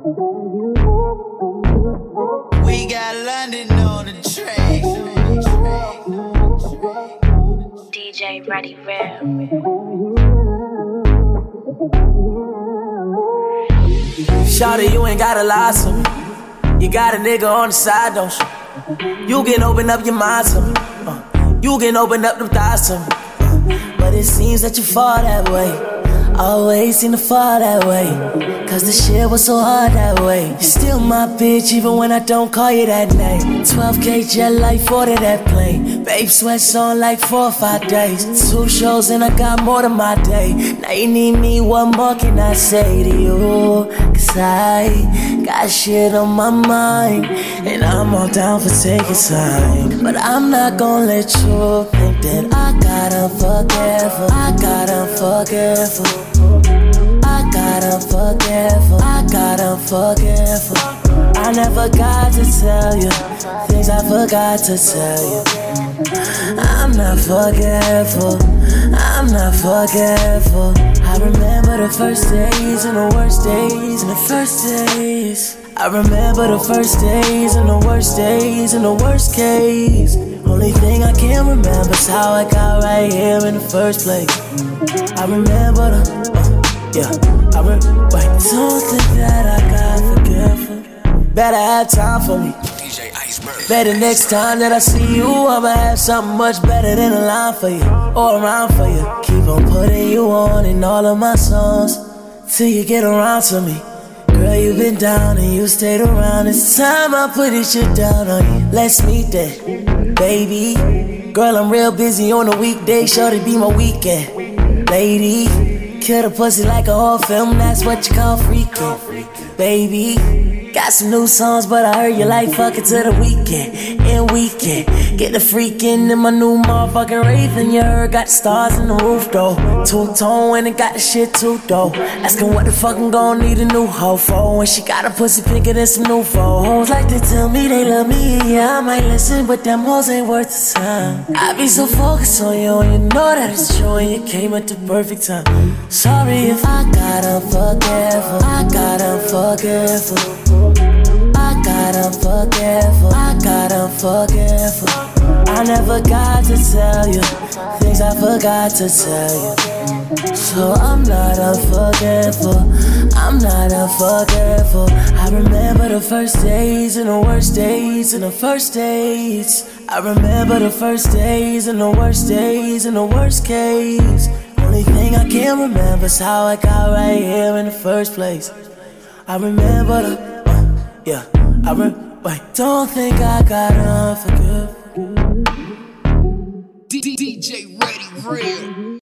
We got London on the track. DJ Ready Rare. Shawty, you ain't gotta lie to me. You got a nigga on the side, don't you? You can open up your mind to me. You can open up them thighs to me. But it seems that you fall that way. Always seem to fall that way. Cause the shit was so hard that way. You're still my bitch even when I don't call you that name. 12K jet like 40 that plane. Babe sweats on like 4 or 5 days. 2 shows and I got more than my day. Now you need me, what more can I say to you? Cause I got shit on my mind. And I'm all down for taking time. But I'm not gonna let you think that I got unforgettable. I got unforgettable. I got unforgettable. I got unforgettable. I never got to tell you things I forgot to tell you. I'm not forgetful. I'm not forgetful. I remember the first days and the worst days and the first days. I remember the first days and the worst days and the worst case. Only thing I can remember is how I got right here in the first place. I remember the, wait, don't think that I got forgetful. Better have time for me. DJ Iceberg. Better next time that I see you, I'ma have something much better than a line for you or a rhyme for you. Keep on putting you on in all of my songs till you get around to me. Girl, you've been down and you stayed around. It's time I put this shit down on you. Let's meet that, baby. Girl, I'm real busy on a weekday. Shorty be my weekend, lady. Kill the pussy like a whole film. That's what you call freaking, baby. Got some new songs, but I heard you like fucking to the weekend. And weekend, get the freaking in my new motherfucking Raven. You heard got the stars in the roof though. Two-tone and it got the shit too though. Asking what the fuck I'm gon' need a new hoe for. When she got a pussy pinker than some new foes. Hoes like to tell me they love me, yeah I might listen, but them hoes ain't worth the time. I be so focused on you and you know that it's true. And you came at the perfect time. Sorry if I got unforgettable. I got unforgettable. I got unforgettable. I got unforgettable. I never got to tell you things I forgot to tell you. So I'm not unforgettable. I'm not unforgettable. I remember the first days and the worst days and the first days. I remember the first days and the worst days and the worst case. Only thing I can remember is how I got right here in the first place. I remember the, wait, don't think I got unforgettable. DJ Ready Real.